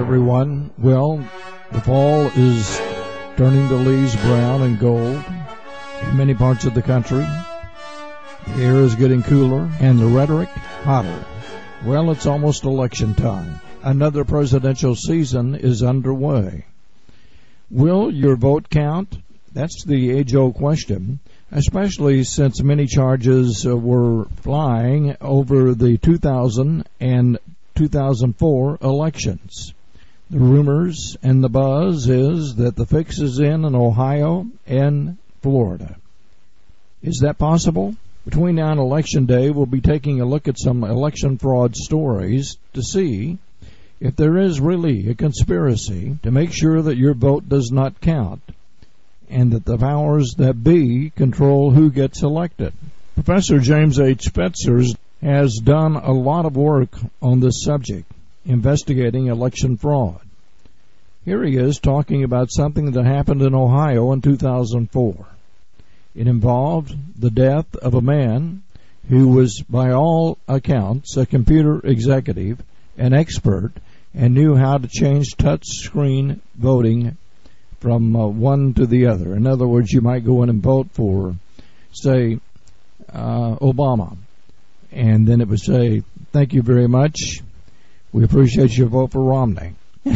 everyone. Well, the fall is turning the leaves brown and gold in many parts of the country. The air is getting cooler and the rhetoric hotter. Well, it's almost election time. Another presidential season is underway. Will your vote count? That's the age-old question, especially since many charges were flying over the 2000 and 2004 elections. The rumors and the buzz is that the fix is in Ohio and Florida. Is that possible? Between now and Election Day, we'll be taking a look at some election fraud stories to see if there is really a conspiracy to make sure that your vote does not count and that the powers that be control who gets elected. Professor James H. Fetzers has done a lot of work on this subject, investigating election fraud. Here he is talking about something that happened in Ohio in 2004. It involved the death of a man who was, by all accounts, a computer executive, an expert, and knew how to change touch-screen voting from one to the other. In other words, you might go in and vote for, say, Obama, and then it would say, "Thank you very much. We appreciate your vote for Romney."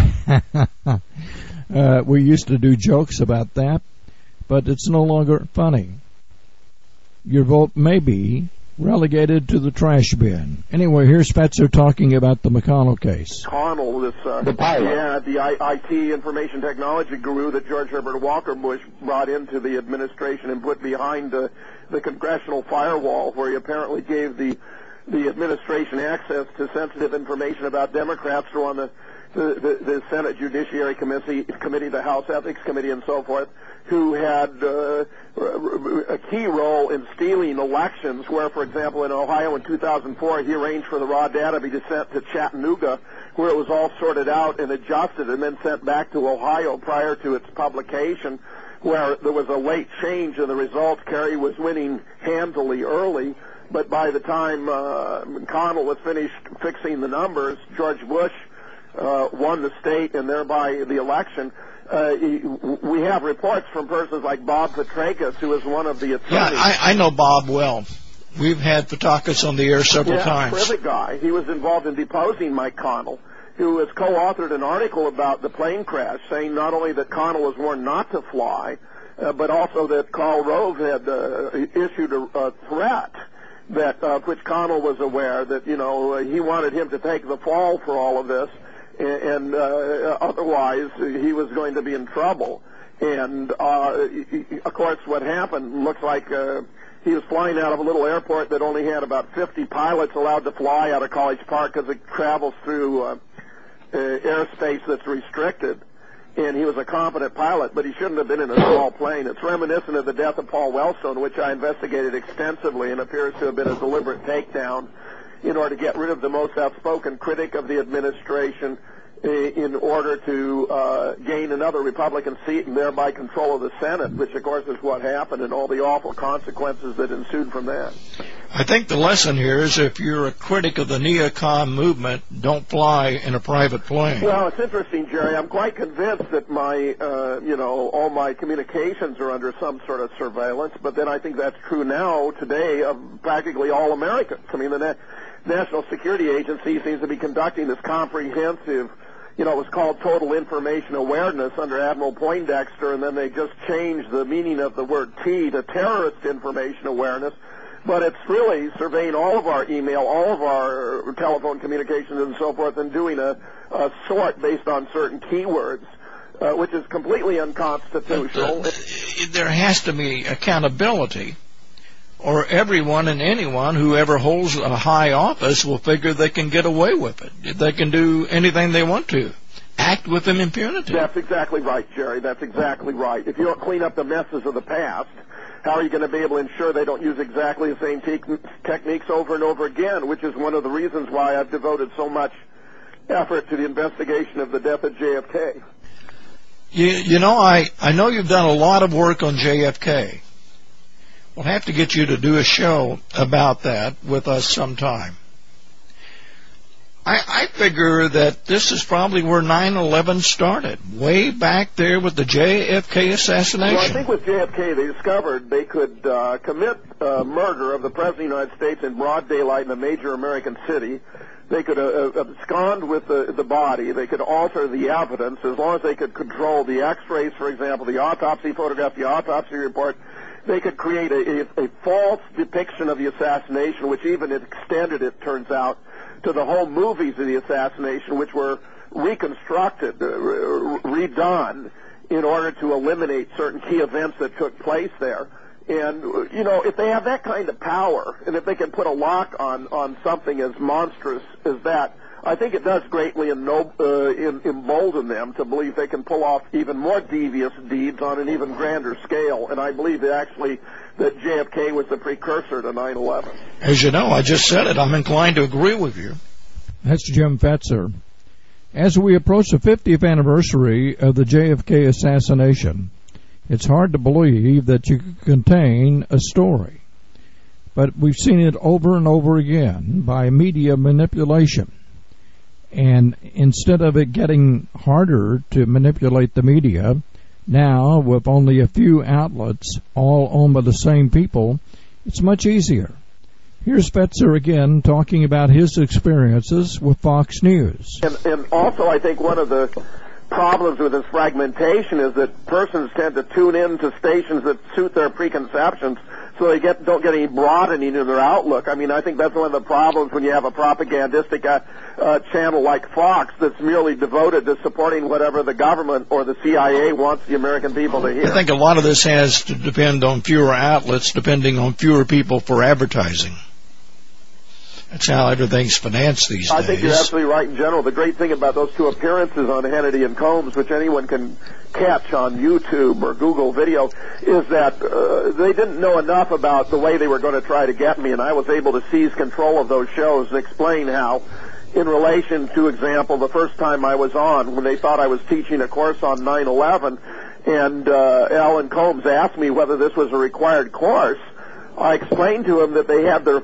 We used to do jokes about that, but it's no longer funny. Your vote may be relegated to the trash bin. Anyway, here's Fetzer talking about the McConnell case. McConnell, the pilot. The IT information technology guru that George Herbert Walker Bush brought into the administration and put behind the congressional firewall, where he apparently gave the administration access to sensitive information about Democrats who are on the Senate Judiciary Committee, the House Ethics Committee, and so forth, who had a key role in stealing elections, where, for example, in Ohio in 2004, he arranged for the raw data to be sent to Chattanooga, where it was all sorted out and adjusted and then sent back to Ohio prior to its publication, where there was a late change in the results. Kerry was winning handily early, but by the time McConnell was finished fixing the numbers, George Bush won the state and thereby the election. We have reports from persons like Bob Petrakis, who is one of the attorneys. Yeah, I know Bob well. We've had Petrakis on the air several times. Terrific guy. He was involved in deposing Mike Connell, who has co-authored an article about the plane crash, saying not only that Connell was warned not to fly, but also that Karl Rove had issued a threat that which Connell was aware that, he wanted him to take the fall for all of this. And otherwise he was going to be in trouble. And, of course, what happened looks like he was flying out of a little airport that only had about 50 pilots allowed to fly out of College Park because it travels through airspace that's restricted. And he was a competent pilot, but he shouldn't have been in a small plane. It's reminiscent of the death of Paul Wellstone, which I investigated extensively, and appears to have been a deliberate takedown in order to get rid of the most outspoken critic of the administration, in order to gain another Republican seat and thereby control of the Senate, which, of course, is what happened, and all the awful consequences that ensued from that. I think the lesson here is if you're a critic of the neocon movement, don't fly in a private plane. Well, it's interesting, Jerry. I'm quite convinced that my, all my communications are under some sort of surveillance, but then I think that's true now, today, of practically all Americans. I mean, the National Security Agency seems to be conducting this comprehensive, it was called Total Information Awareness under Admiral Poindexter, and then they just changed the meaning of the word T to Terrorist Information Awareness. But it's really surveying all of our email, all of our telephone communications and so forth, and doing a sort based on certain keywords, which is completely unconstitutional. There has to be accountability, or everyone and anyone who ever holds a high office will figure they can get away with it. They can do anything they want to. Act with impunity. That's exactly right, Jerry. That's exactly right. If you don't clean up the messes of the past, how are you going to be able to ensure they don't use exactly the same techniques over and over again, which is one of the reasons why I've devoted so much effort to the investigation of the death of JFK. I know you've done a lot of work on JFK. We'll have to get you to do a show about that with us sometime. I figure that this is probably where 9/11 started, way back there with the JFK assassination. Well, I think with JFK they discovered they could commit murder of the President of the United States in broad daylight in a major American city. They could abscond with the body. They could alter the evidence as long as they could control the X-rays, for example, the autopsy photograph, the autopsy report. They could create a false depiction of the assassination, which even extended, it turns out, to the whole movies of the assassination, which were reconstructed, redone, in order to eliminate certain key events that took place there. And, you know, if they have that kind of power, and if they can put a lock on something as monstrous as that, I think it does greatly embolden them to believe they can pull off even more devious deeds on an even grander scale. And I believe that JFK was the precursor to 9/11. As you know, I just said it. I'm inclined to agree with you. That's Jim Fetzer. As we approach the 50th anniversary of the JFK assassination, it's hard to believe that you could contain a story. But we've seen it over and over again by media manipulation. And instead of it getting harder to manipulate the media, now with only a few outlets, all owned by the same people, it's much easier. Here's Fetzer again talking about his experiences with Fox News. And also I think one of the problems with this fragmentation is that persons tend to tune in to stations that suit their preconceptions, so they don't get any broadening in their outlook. I mean, I think that's one of the problems when you have a propagandistic channel like Fox that's merely devoted to supporting whatever the government or the CIA wants the American people to hear. I think a lot of this has to depend on fewer outlets, depending on fewer people for advertising. That's how everything's financed these days. I think you're absolutely right in general. The great thing about those two appearances on Hannity and Combs, which anyone can catch on YouTube or Google Video, is that they didn't know enough about the way they were going to try to get me, and I was able to seize control of those shows and explain how, in relation to, example, the first time I was on, when they thought I was teaching a course on 9/11, and Alan Combs asked me whether this was a required course, I explained to him that they had their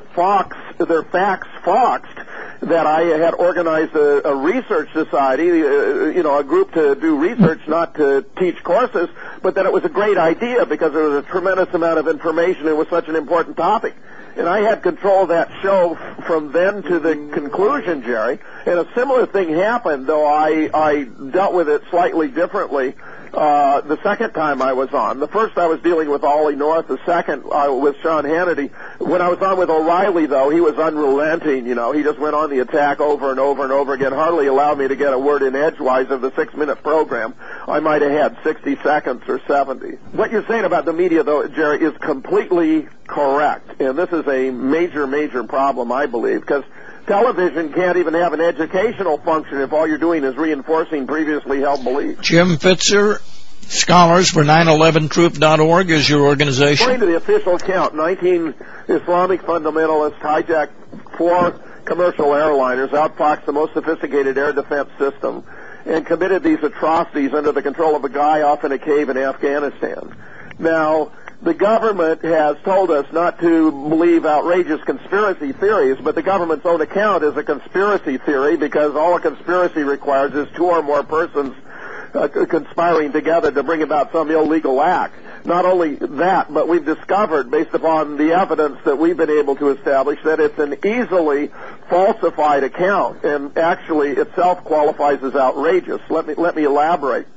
facts foxed, that I had organized a research society, a group to do research, not to teach courses, but that it was a great idea because there was a tremendous amount of information. It was such an important topic. And I had control of that show from then to the conclusion, Jerry. And a similar thing happened, though I dealt with it slightly differently. The second time I was on. The first I was dealing with Ollie North. The second with Sean Hannity. When I was on with O'Reilly, though, he was unrelenting. You know, he just went on the attack over and over and over again. Hardly allowed me to get a word in edgewise of the 6-minute program. I might have had 60 seconds or 70. What you're saying about the media, though, Jerry, is completely correct. And this is a major, major problem, I believe, because television can't even have an educational function if all you're doing is reinforcing previously held beliefs. Jim Fetzer, Scholars for 911truth.org is your organization. According to the official account, 19 Islamic fundamentalists hijacked 4 commercial airliners, outfoxed the most sophisticated air defense system, and committed these atrocities under the control of a guy off in a cave in Afghanistan. Now, the government has told us not to believe outrageous conspiracy theories, but the government's own account is a conspiracy theory because all a conspiracy requires is 2 or more persons conspiring together to bring about some illegal act. Not only that, but we've discovered, based upon the evidence that we've been able to establish, that it's an easily falsified account, and actually itself qualifies as outrageous. Let me elaborate.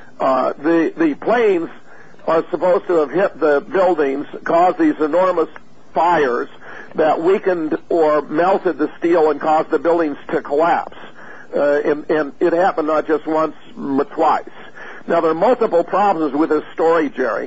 The planes are supposed to have hit the buildings, caused these enormous fires that weakened or melted the steel and caused the buildings to collapse. And it happened not just once, but twice. Now, there are multiple problems with this story, Jerry.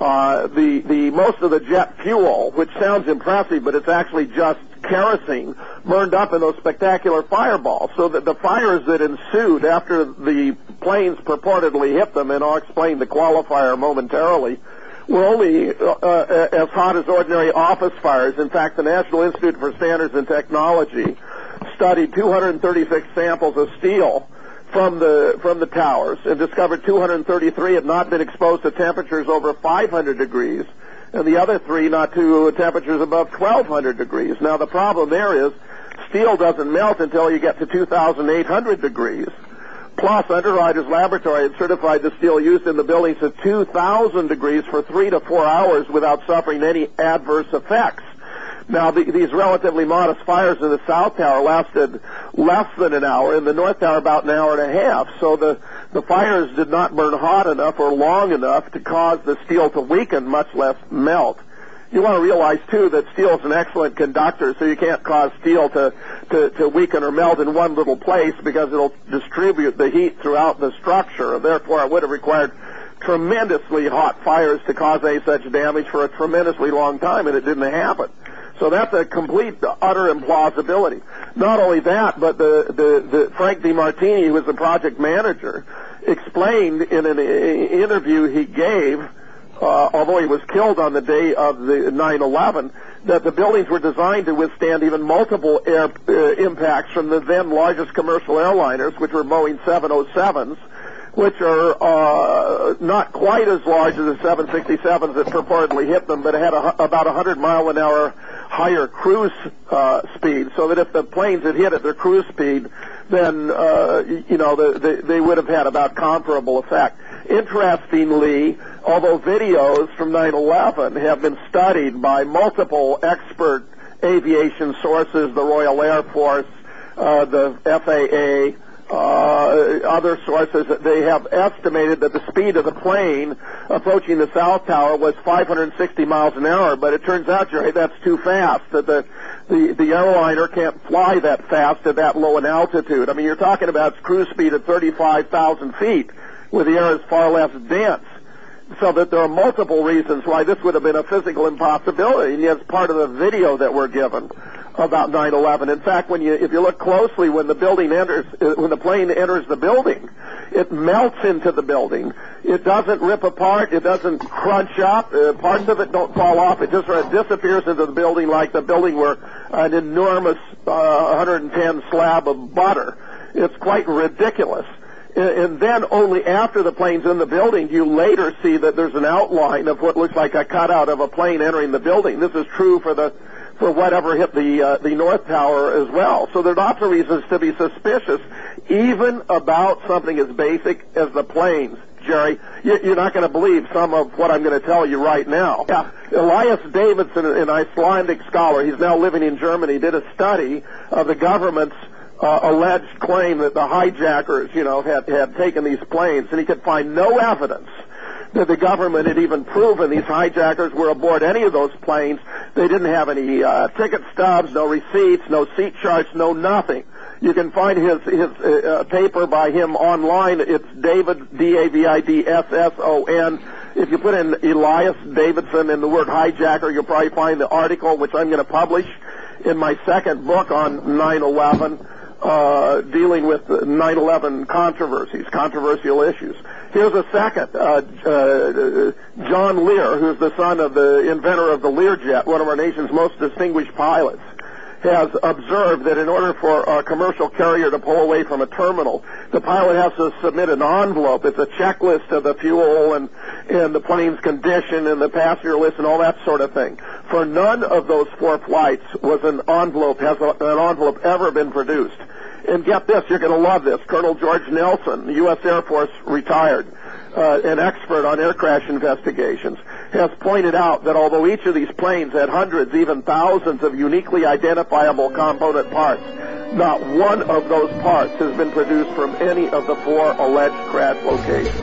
The most of the jet fuel, which sounds impressive, but it's actually just kerosene, burned up in those spectacular fireballs. So that the fires that ensued after the planes purportedly hit them, and I'll explain the qualifier momentarily, were only as hot as ordinary office fires. In fact, the National Institute for Standards and Technology studied 236 samples of steel from the towers and discovered 233 had not been exposed to temperatures over 500 degrees, and the other 3 not to temperatures above 1,200 degrees. Now, the problem there is steel doesn't melt until you get to 2,800 degrees. Plus, Underwriters Laboratory had certified the steel used in the buildings at 2,000 degrees for 3 to 4 hours without suffering any adverse effects. Now, these relatively modest fires in the South Tower lasted less than an hour, in the North Tower about an hour and a half. So the fires did not burn hot enough or long enough to cause the steel to weaken, much less melt. You want to realize, too, that steel is an excellent conductor, so you can't cause steel to weaken or melt in one little place because it'll distribute the heat throughout the structure. Therefore, it would have required tremendously hot fires to cause any such damage for a tremendously long time, and it didn't happen. So that's a complete, utter implausibility. Not only that, but the Frank DeMartini, who was the project manager, explained in an interview he gave, although he was killed on the day of the 9/11, that the buildings were designed to withstand even multiple air impacts from the then largest commercial airliners, which were Boeing 707s, which are not quite as large as the 767s that purportedly hit them, but had about 100-mile-an-hour higher cruise speed, so that if the planes had hit at their cruise speed, then they would have had about comparable effect. Interestingly, although videos from 9/11 have been studied by multiple expert aviation sources, the Royal Air Force, the FAA, other sources, they have estimated that the speed of the plane approaching the South Tower was 560 miles an hour, but it turns out, Jerry, that's too fast, that the airliner can't fly that fast at that low an altitude. I mean, you're talking about cruise speed at 35,000 feet, where the air is far less dense. So that there are multiple reasons why this would have been a physical impossibility, and yet it's part of the video that we're given about 9/11. In fact, if you look closely, when the plane enters the building, it melts into the building. It doesn't rip apart. It doesn't crunch up. Parts of it don't fall off. It just sort of disappears into the building like the building were an enormous 110 slab of butter. It's quite ridiculous. And then only after the plane's in the building do you later see that there's an outline of what looks like a cutout of a plane entering the building. This is true for whatever hit the North Tower as well. So there are lots of reasons to be suspicious, even about something as basic as the planes. Jerry, you're not going to believe some of what I'm going to tell you right now. Yeah. Elias Davidson, an Icelandic scholar, he's now living in Germany, did a study of the government's alleged claim that the hijackers, had taken these planes, and he could find no evidence that the government had even proven these hijackers were aboard any of those planes. They didn't have any ticket stubs, no receipts, no seat charts, no nothing. You can find his paper by him online. It's David, Davidsson. If you put in Elias Davidson and the word hijacker, you'll probably find the article, which I'm going to publish in my second book on 9/11. Dealing with 9/11 controversial issues. Here's a second. John Lear, who's the son of the inventor of the Learjet, one of our nation's most distinguished pilots, has observed that in order for a commercial carrier to pull away from a terminal, the pilot has to submit an envelope. It's a checklist of the fuel and the plane's condition and the passenger list and all that sort of thing. For none of those 4 flights has an envelope ever been produced. And get this, you're going to love this. Colonel George Nelson, U.S. Air Force retired, an expert on air crash investigations, has pointed out that although each of these planes had hundreds, even thousands of uniquely identifiable component parts, not one of those parts has been produced from any of the 4 alleged crash locations.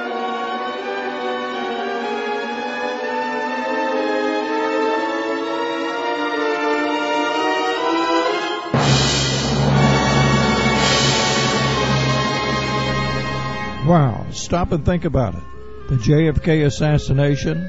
Wow, stop and think about it. The JFK assassination,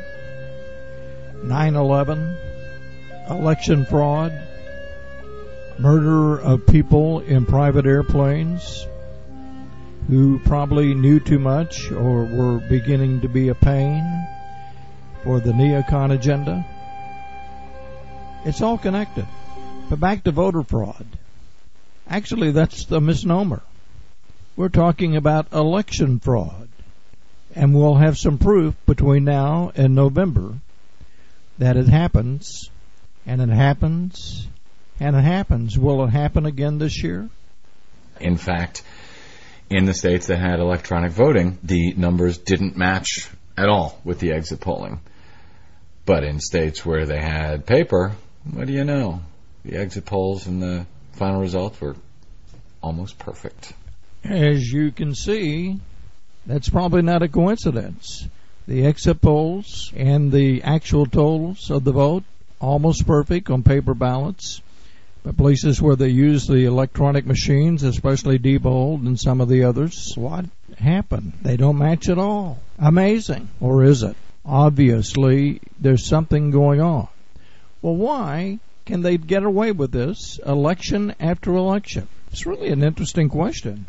9/11, election fraud, murder of people in private airplanes who probably knew too much or were beginning to be a pain for the neocon agenda. It's all connected. But back to voter fraud. Actually, that's the misnomer. We're talking about election fraud, and we'll have some proof between now and November that it happens, and it happens, and it happens. Will it happen again this year? In fact, in the states that had electronic voting, the numbers didn't match at all with the exit polling. But in states where they had paper, what do you know? The exit polls and the final results were almost perfect. As you can see, that's probably not a coincidence. The exit polls and the actual totals of the vote, almost perfect on paper ballots. But places where they use the electronic machines, especially Diebold and some of the others, what happened? They don't match at all. Amazing. Or is it? Obviously, there's something going on. Well, why can they get away with this election after election? It's really an interesting question.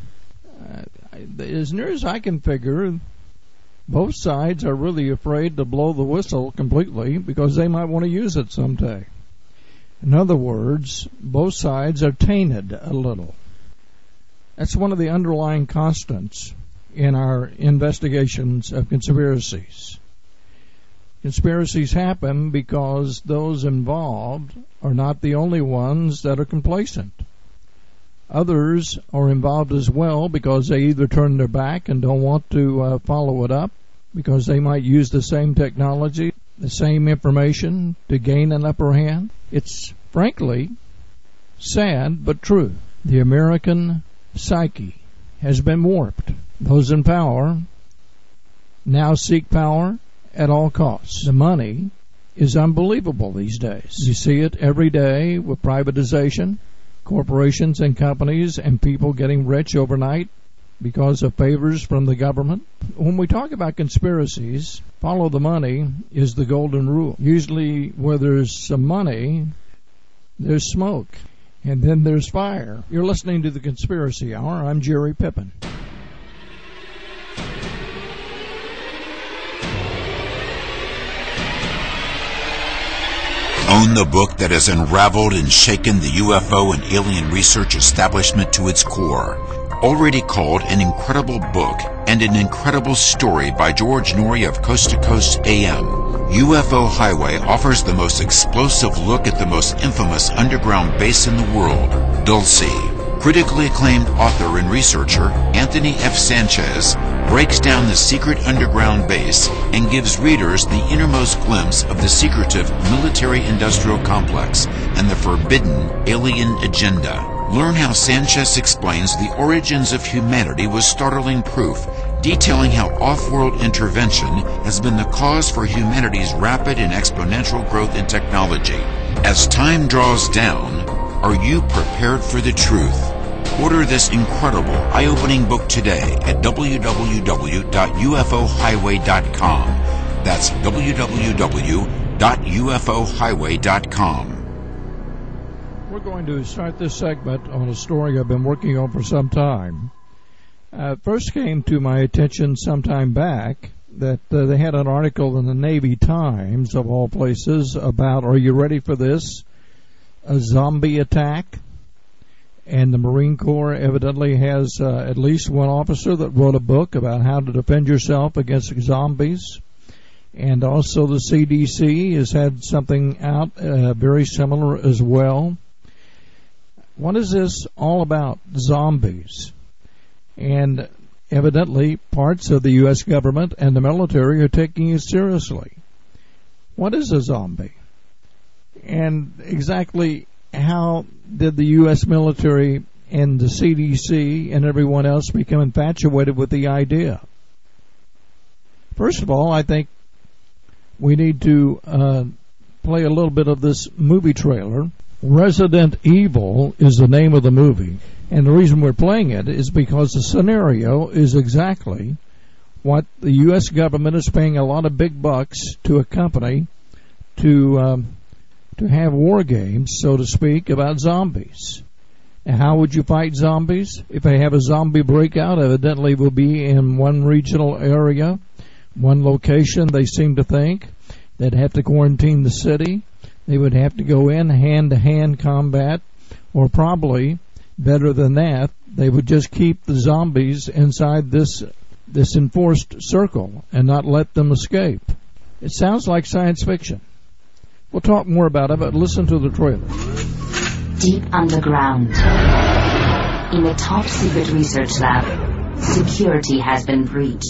As near as I can figure, both sides are really afraid to blow the whistle completely because they might want to use it someday. In other words, both sides are tainted a little. That's one of the underlying constants in our investigations of conspiracies. Conspiracies happen because those involved are not the only ones that are complacent. Others are involved as well because they either turn their back and don't want to follow it up, because they might use the same technology, the same information to gain an upper hand. It's frankly sad but true. The American psyche has been warped. Those in power now seek power at all costs. The money is unbelievable these days. You see it every day with privatization, corporations and companies and people getting rich overnight because of favors from the government. When we talk about conspiracies, follow the money is the golden rule. Usually where there's some money, there's smoke, and then there's fire. You're listening to The Conspiracy Hour. I'm Jerry Pippin. Own the book that has unraveled and shaken the UFO and alien research establishment to its core. Already called an incredible book and an incredible story by George Noory of Coast to Coast AM, UFO Highway offers the most explosive look at the most infamous underground base in the world, Dulce. Critically acclaimed author and researcher Anthony F. Sanchez breaks down the secret underground base and gives readers the innermost glimpse of the secretive military-industrial complex and the forbidden alien agenda. Learn how Sanchez explains the origins of humanity with startling proof, detailing how off-world intervention has been the cause for humanity's rapid and exponential growth in technology. As time draws down, are you prepared for the truth? Order this incredible, eye-opening book today at www.ufohighway.com. That's www.ufohighway.com. We're going to start this segment on a story I've been working on for some time. First came to my attention some time back that they had an article in the Navy Times, of all places, about, are you ready for this, a zombie attack? And the Marine Corps evidently has at least one officer that wrote a book about how to defend yourself against zombies. And also the CDC has had something out very similar as well. What is this all about? Zombies. And evidently parts of the U.S. government and the military are taking it seriously. What is a zombie? And exactly how did the U.S. military and the CDC and everyone else become infatuated with the idea? First of all, I think we need to play a little bit of this movie trailer. Resident Evil is the name of the movie, and the reason we're playing it is because the scenario is exactly what the U.S. government is paying a lot of big bucks to a company to have war games, so to speak, about zombies. And how would you fight zombies? If they have a zombie breakout, evidently it will be in one regional area, one location, they seem to think. They'd have to quarantine the city. They would have to go in hand-to-hand combat, or probably, better than that, they would just keep the zombies inside this enforced circle and not let them escape. It sounds like science fiction. We'll talk more about it, but listen to the trailer. deep underground, in a top-secret research lab, security has been breached.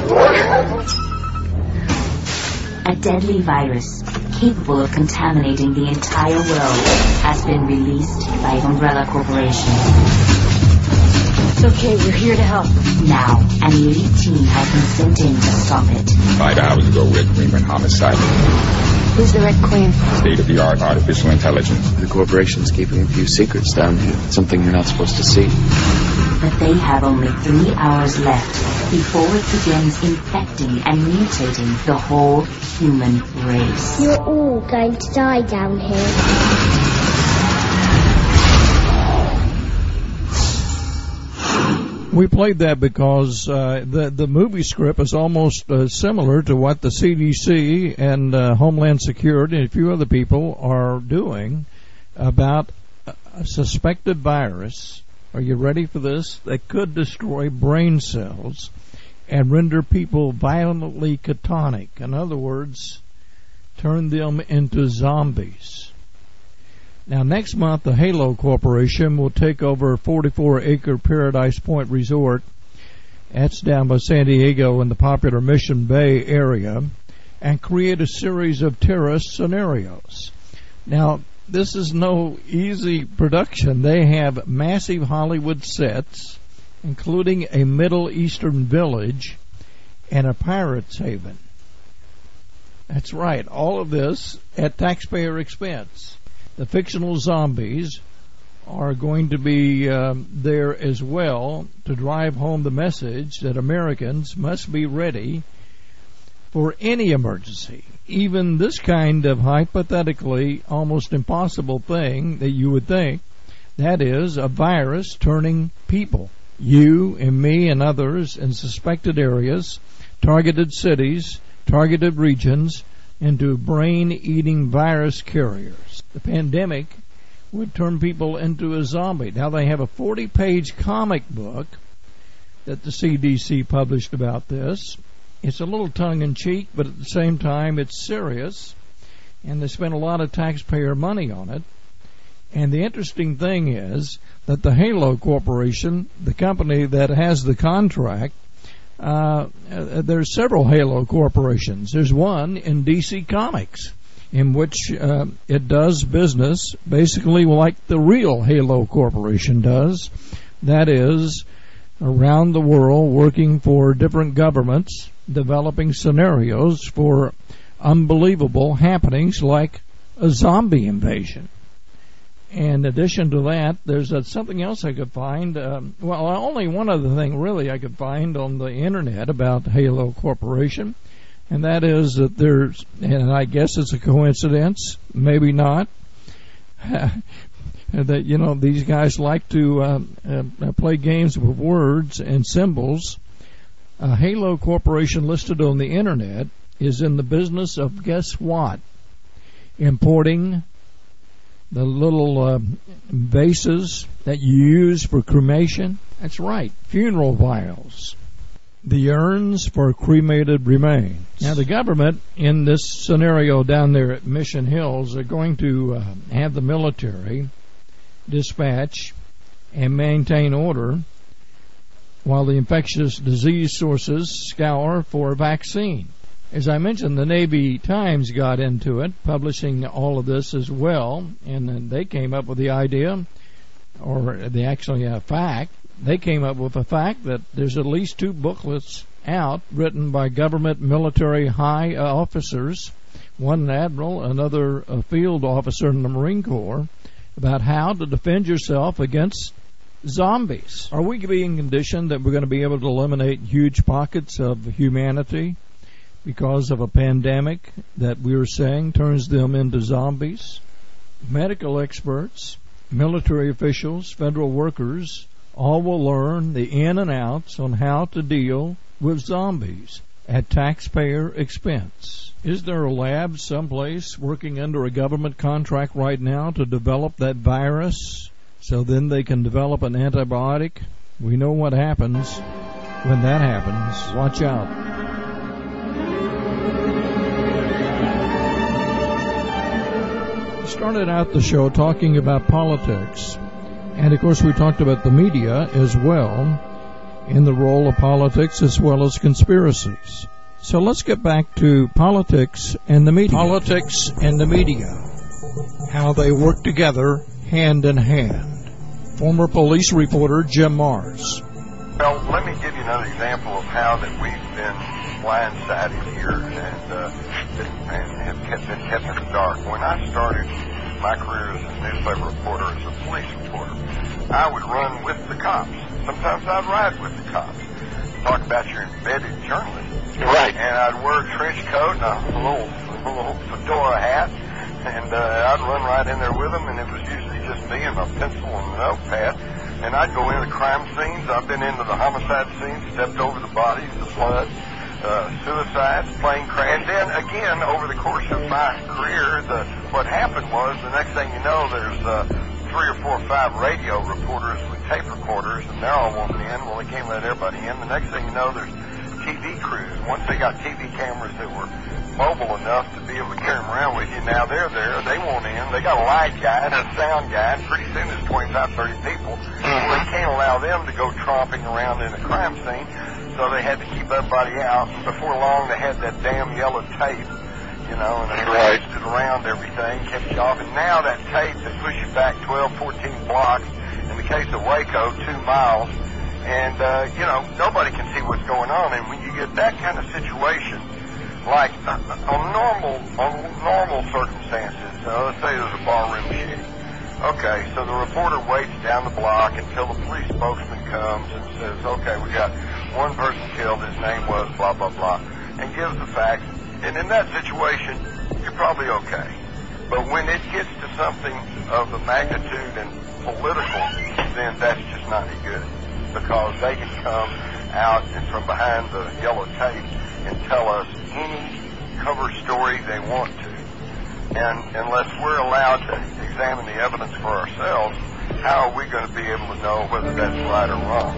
A deadly virus, capable of contaminating the entire world, has been released by Umbrella Corporation. It's okay, we're here to help. Now, an elite team has been sent in to stop it. 5 hours ago, Red Queen went homicidal. Who's the Red Queen? State-of-the-art artificial intelligence. The corporation's keeping a few secrets down here. Something you're not supposed to see. But they have only 3 hours left before it begins infecting and mutating the whole human race. You're all going to die down here. We played that because the movie script is almost similar to what the CDC and Homeland Security and a few other people are doing about a suspected virus. Are you ready for this? That could destroy brain cells and render people violently catatonic. In other words, turn them into zombies. Now, next month, the Halo Corporation will take over a 44-acre Paradise Point resort. That's down by San Diego in the popular Mission Bay area, and create a series of terrorist scenarios. Now, this is no easy production. They have massive Hollywood sets, including a Middle Eastern village and a pirate's haven. That's right, all of this at taxpayer expense. The fictional zombies are going to be there as well to drive home the message that Americans must be ready for any emergency, even this kind of hypothetically almost impossible thing that you would think, that is, a virus turning people, you and me and others in suspected areas, targeted cities, targeted regions, into brain-eating virus carriers. The pandemic would turn people into a zombie. Now, they have a 40-page comic book that the CDC published about this. It's a little tongue-in-cheek, but at the same time, it's serious, and they spent a lot of taxpayer money on it. And the interesting thing is that the Halo Corporation, the company that has the contract, there's several Halo corporations. There's one in DC Comics in which it does business basically like the real Halo Corporation does. That is, around the world working for different governments, developing scenarios for unbelievable happenings like a zombie invasion. In addition to that, there's something else I could find. Only one other thing really I could find on the internet about Halo Corporation, and that is that there's, and I guess it's a coincidence, maybe not, that these guys like to play games with words and symbols. Halo Corporation listed on the internet is in the business of, guess what? Importing the little vases that you use for cremation. That's right, funeral vials. The urns for cremated remains. Now, the government, in this scenario down there at Mission Hills, are going to have the military dispatch and maintain order while the infectious disease sources scour for a vaccine. As I mentioned, the Navy Times got into it, publishing all of this as well, and then they came up with the idea, or they actually have a fact. They came up with a fact that there's at least 2 booklets out written by government military high officers, one an admiral, another a field officer in the Marine Corps, about how to defend yourself against zombies. Are we being conditioned that we're going to be able to eliminate huge pockets of humanity because of a pandemic that we were saying turns them into zombies? Medical experts, military officials, federal workers, all will learn the in and outs on how to deal with zombies at taxpayer expense. Is there a lab someplace working under a government contract right now to develop that virus so then they can develop an antibiotic? We know what happens when that happens. Watch out. started out the show talking about politics, and of course we talked about the media as well, in the role of politics as well as conspiracies. So let's get back to politics and the media. Politics and the media, how they work together hand in hand. Former police reporter Jim Marrs. Well, let me give you another example of how that we've been blindsided here and have been kept in the dark. When I started my career as a newspaper reporter, as a police reporter, I would run with the cops. Sometimes I'd ride with the cops. Talk about your embedded journalism. Right. And I'd wear a trench coat and a little fedora hat, and I'd run right in there with them, and it was usually just me and my pencil and a notepad. And I'd go into the crime scenes. I've been into the homicide scenes, stepped over the bodies, the blood, suicides, plane crash. And then again, over the course of my career, what happened was the next thing you know, there's 3 or 4 or 5 radio reporters with tape recorders, and they're all wanting in. Well, they can't let everybody in. The next thing you know, there's TV crews. Once they got TV cameras that were mobile enough to be able to carry them around with you, now they're there. They want in. They got a light guy and a sound guy, and pretty soon there's 25, 30 people. Well, they can't allow them to go tromping around in a crime scene, so they had to keep everybody out. And before long, they had that damn yellow tape, you know, and they placed it around everything, kept you off. And now that tape, they push you back 12, 14 blocks. In the case of Waco, 2 miles. And, you know, nobody can see what's going on. And when you get that kind of situation, like on normal circumstances, let's say there's a barroom shooting. Okay, so the reporter waits down the block until the police spokesman comes and says, okay, we got one person killed, his name was blah, blah, blah, and gives the facts. And in that situation, you're probably okay. But when it gets to something of the magnitude and political, then that's just not any good. Because they can come out and from behind the yellow tape and tell us any cover story they want to. And unless we're allowed to examine the evidence for ourselves, how are we going to be able to know whether that's right or wrong?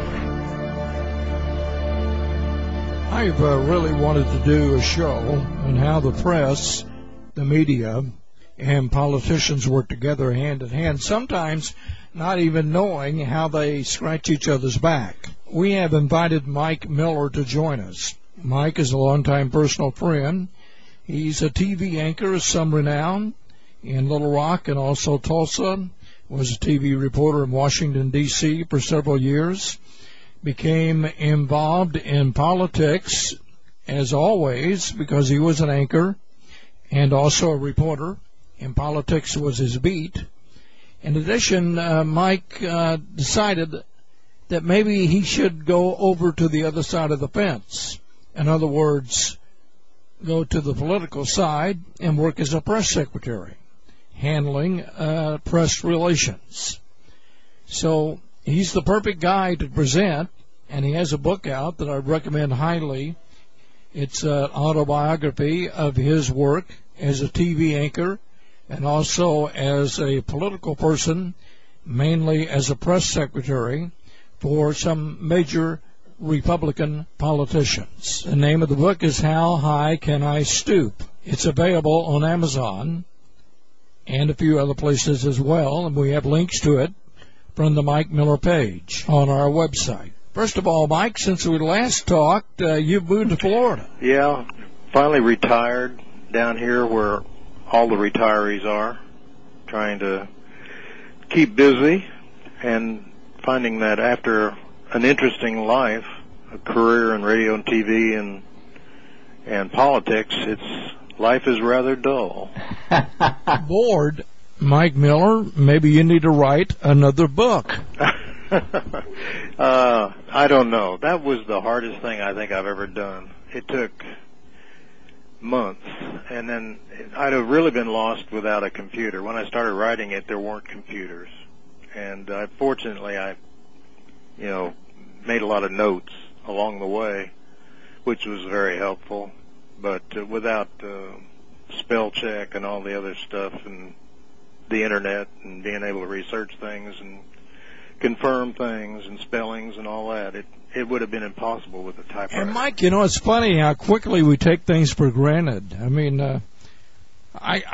I've really wanted to do a show on how the press, the media, and politicians work together hand in hand, sometimes not even knowing how they scratch each other's back. We have invited Mike Miller to join us. Mike is a longtime personal friend. He's a TV anchor of some renown in Little Rock and also Tulsa. Was a TV reporter in Washington, D.C. for several years. Became involved in politics, as always, because he was an anchor and also a reporter, and politics was his beat. In addition, Mike decided that maybe he should go over to the other side of the fence. In other words, go to the political side and work as a press secretary, handling press relations. So he's the perfect guy to present, and he has a book out that I recommend highly. It's an autobiography of his work as a TV anchor and also as a political person, mainly as a press secretary for some major Republican politicians. The name of the book is How High Can I Stoop? It's available on Amazon and a few other places as well, and we have links to it from the Mike Miller page on our website. First of all, Mike, since we last talked, you moved to Florida. Yeah, finally retired down here where all the retirees are, trying to keep busy and finding that after an interesting life, a career in radio and TV and politics, life is rather dull. Bored, Mike Miller, maybe you need to write another book. I don't know. That was the hardest thing I think I've ever done. It took months, and then I'd have really been lost without a computer. When I started writing it, there weren't computers, and fortunately I made a lot of notes along the way, which was very helpful, but without spell check and all the other stuff and the internet and being able to research things and confirm things and spellings and all that, it would have been impossible with a typewriter. And Mike, it's funny how quickly we take things for granted. I mean, I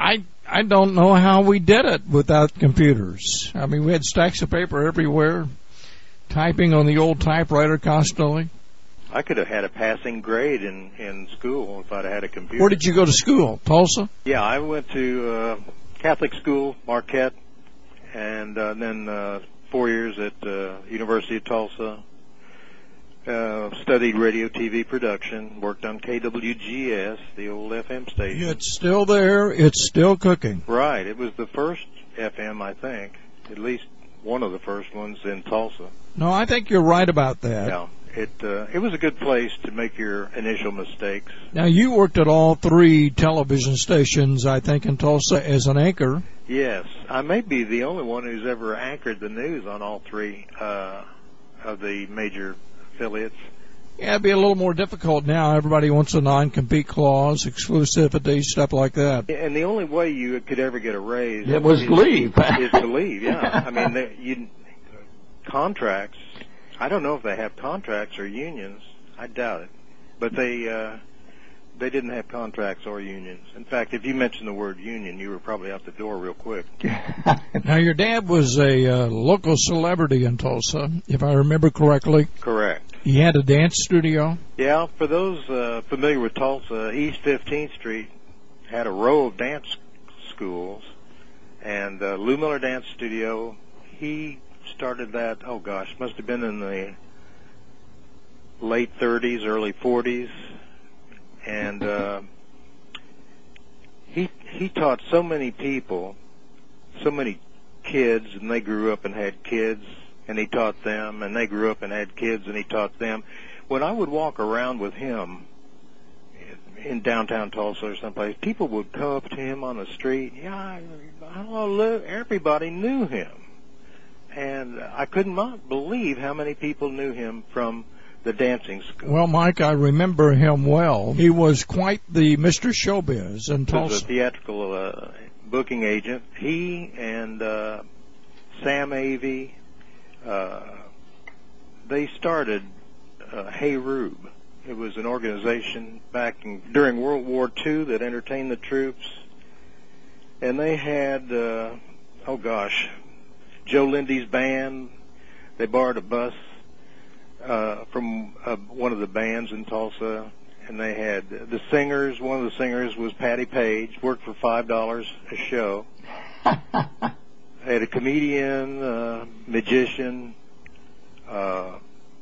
I don't know how we did it without computers. I mean, we had stacks of paper everywhere, typing on the old typewriter constantly. I could have had a passing grade in school if I'd had a computer. Where did you go to school? Tulsa? Yeah, I went to Catholic school, Marquette, and then 4 years at University of Tulsa. Studied radio, TV production, worked on KWGS, the old FM station. It's still there. It's still cooking. Right. It was the first FM, I think, at least one of the first ones in Tulsa. No, I think you're right about that. Yeah. It was a good place to make your initial mistakes. Now, you worked at all 3 television stations, I think, in Tulsa as an anchor. Yes. I may be the only one who's ever anchored the news on all 3 of the major affiliates. Yeah, it'd be a little more difficult now. Everybody wants a non-compete clause, exclusivity, stuff like that. And the only way you could ever get a raise was to leave. Is to leave, yeah. I mean, contracts, I don't know if they have contracts or unions. I doubt it. But they didn't have contracts or unions. In fact, if you mentioned the word union, you were probably out the door real quick. Now, your dad was a local celebrity in Tulsa, if I remember correctly. Correct. He had a dance studio? Yeah, for those familiar with Tulsa, East 15th Street had a row of dance schools, and Lou Miller Dance Studio, he started that, oh gosh, must have been in the late 30s, early 40s, and he taught so many people, so many kids, and they grew up and had kids, and he taught them, and they grew up and had kids, and he taught them. When I would walk around with him in downtown Tulsa or someplace, people would come up to him on the street. Yeah, everybody knew him. And I could not believe how many people knew him from the dancing school. Well, Mike, I remember him well. He was quite the Mr. Showbiz in Tulsa. He was a theatrical booking agent. He and Sam Avey, they started Hey Rube. It was an organization during World War II that entertained the troops. And they had, Joe Lindy's band. They borrowed a bus from one of the bands in Tulsa, and they had the singers. One of the singers was Patty Page, worked for $5 a show. They had a comedian, magician, a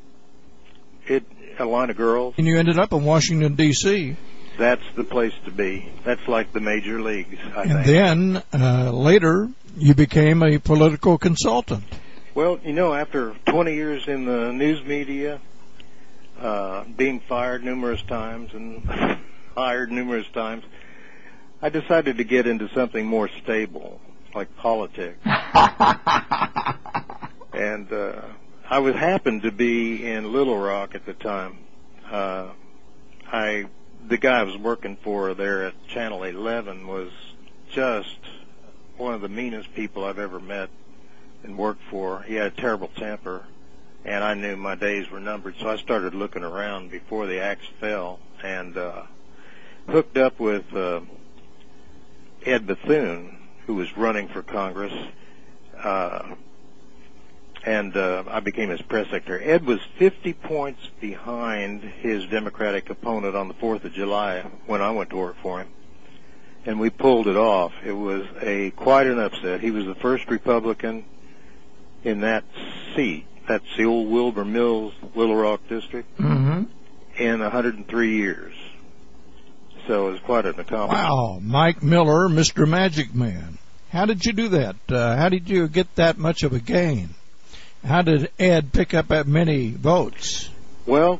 line of girls. And you ended up in Washington, D.C. That's the place to be. That's like the major leagues, I think. And then, later, you became a political consultant. Well, after 20 years in the news media, being fired numerous times and hired numerous times, I decided to get into something more stable, like politics. And I happened to be in Little Rock at the time. The guy I was working for there at Channel 11 was just one of the meanest people I've ever met and worked for. He had a terrible temper, and I knew my days were numbered, so I started looking around before the axe fell, and hooked up with Ed Bethune, who was running for Congress, and I became his press secretary. Ed was 50 points behind his Democratic opponent on the 4th of July when I went to work for him, and we pulled it off. It was quite an upset. He was the first Republican in that seat. That's the old Wilbur Mills, Little Rock district, in 103 years. So it was quite an accomplishment. Wow, Mike Miller, Mr. Magic Man. How did you do that? How did you get that much of a gain? How did Ed pick up that many votes? Well,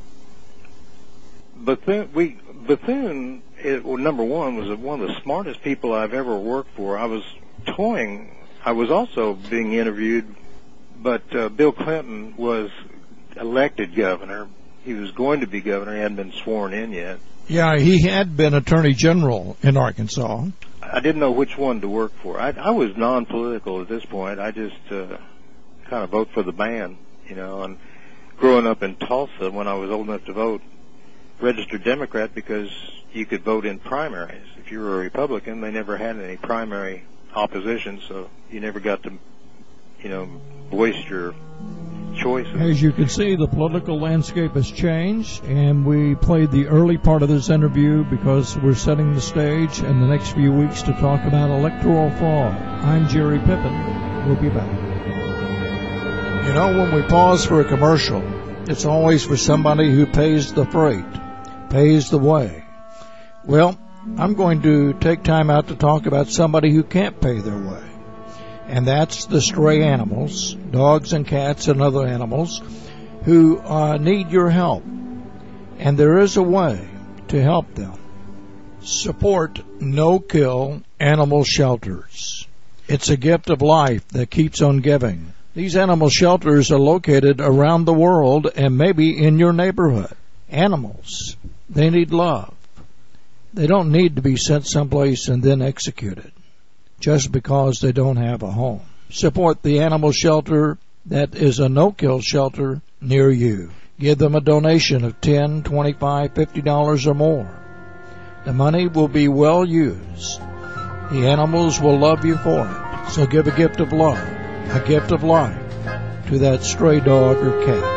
Bethune, number one, was one of the smartest people I've ever worked for. I was also being interviewed, but Bill Clinton was elected governor. He was going to be governor. He hadn't been sworn in yet. Yeah, he had been Attorney General in Arkansas. I didn't know which one to work for. I was non-political at this point. I just kind of vote for the band, and growing up in Tulsa, when I was old enough to vote, registered Democrat because you could vote in primaries. If you were a Republican, they never had any primary opposition, so you never got to, voice your choices. As you can see, the political landscape has changed, and we played the early part of this interview because we're setting the stage in the next few weeks to talk about electoral fraud. I'm Jerry Pippin. We'll be back. When we pause for a commercial, it's always for somebody who pays the freight, pays the way. Well, I'm going to take time out to talk about somebody who can't pay their way. And that's the stray animals, dogs and cats and other animals, who need your help. And there is a way to help them. Support no-kill animal shelters. It's a gift of life that keeps on giving. These animal shelters are located around the world and maybe in your neighborhood. Animals, they need love. They don't need to be sent someplace and then executed just because they don't have a home. Support the animal shelter that is a no-kill shelter near you. Give them a donation of $10, $25, $50 or more. The money will be well used. The animals will love you for it. So give a gift of love, a gift of life to that stray dog or cat.